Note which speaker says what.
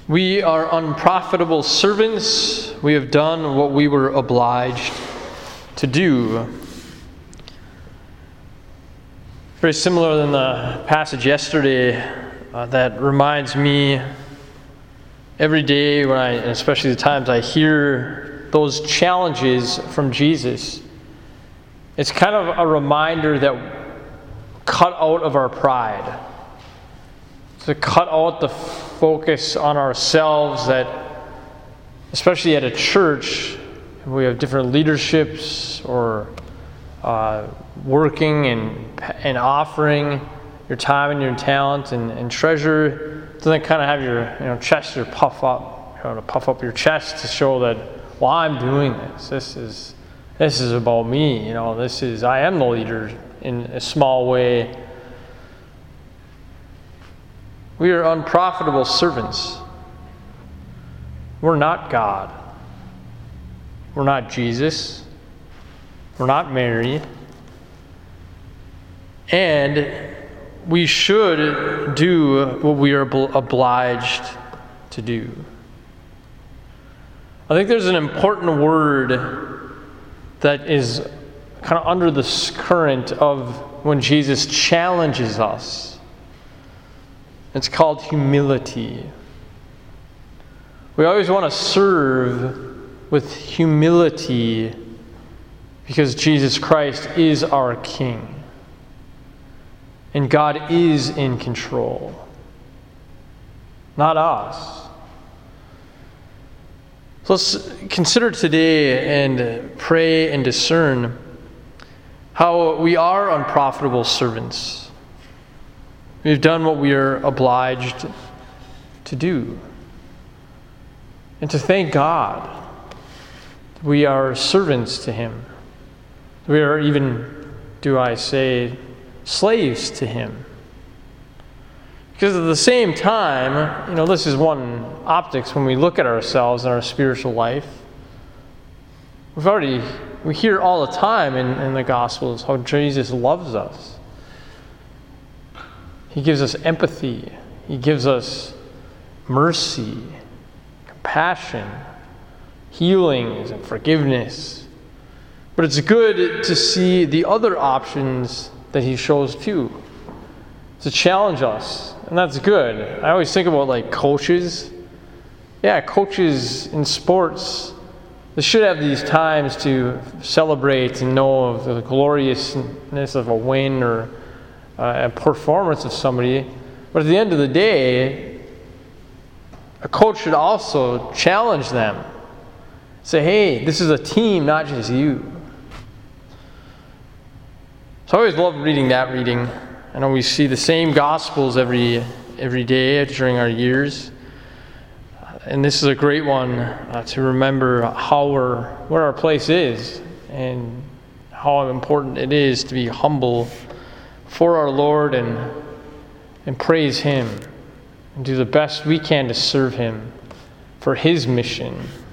Speaker 1: We are unprofitable servants. We have done what we were obliged to do. Very similar than the passage yesterday that reminds me every day when and especially the times I hear those challenges from Jesus. It's kind of a reminder that cut out of our pride. To cut out the focus on ourselves, that especially at a church, we have different leaderships or working and offering your time and your talent and treasure. Doesn't kind of have your chest or puff up, to puff up your chest to show that, well, I'm doing this. This is about me. I am the leader in a small way. We are unprofitable servants. We're not God. We're not Jesus. We're not Mary. And we should do what we are obliged to do. I think there's an important word that is kind of under the current of when Jesus challenges us. It's called humility. We always want to serve with humility because Jesus Christ is our King. And God is in control, not us. So let's consider today and pray and discern how we are unprofitable servants. We've done what we are obliged to do. And to thank God, we are servants to Him. We are even, slaves to Him. Because at the same time, this is one optics when we look at ourselves and our spiritual life. We hear all the time in the Gospels how Jesus loves us. He gives us empathy. He gives us mercy, compassion, healings, and forgiveness. But it's good to see the other options that He shows too, to challenge us. And that's good. I always think about coaches. Yeah, coaches in sports, they should have these times to celebrate and know of the gloriousness of a win or a performance of somebody. But at the end of the day, a coach should also challenge them. Say, hey, this is a team, not just you. So I always love reading that reading. I know we see the same Gospels every day during our years. And this is a great one to remember where our place is and how important it is to be humble for our Lord and praise Him and do the best we can to serve Him for His mission.